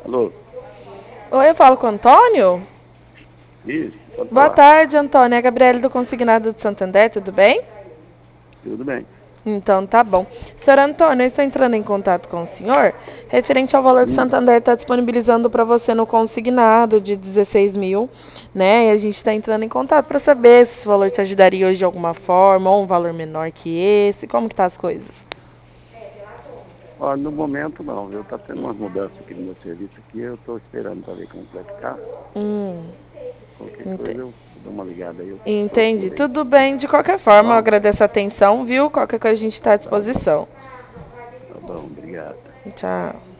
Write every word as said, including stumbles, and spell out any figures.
Alô? Oi, eu falo com o Antônio? Isso, pode Boa falar. tarde, Antônio. É a Gabriele do Consignado de Santander, tudo bem? Tudo bem. Então, tá bom. Senhor Antônio, eu estou entrando em contato com o senhor referente ao valor que o Hum. Santander está disponibilizando para você no consignado de dezesseis mil, né? E a gente está entrando em contato para saber se esse valor te ajudaria hoje de alguma forma ou um valor menor que esse. Como que tá as coisas? Ó, no momento não, viu? Tá tendo umas mudanças aqui no meu serviço aqui, eu tô esperando para ver como que vai ficar. Hum, Qualquer coisa ente- eu dou uma ligada aí, eu entendi. procuro aí. Tudo bem. De qualquer Tá forma, eu bom? agradeço a atenção, viu? Qualquer coisa a gente está à Tá bom. disposição. Tá bom, obrigado. Tchau.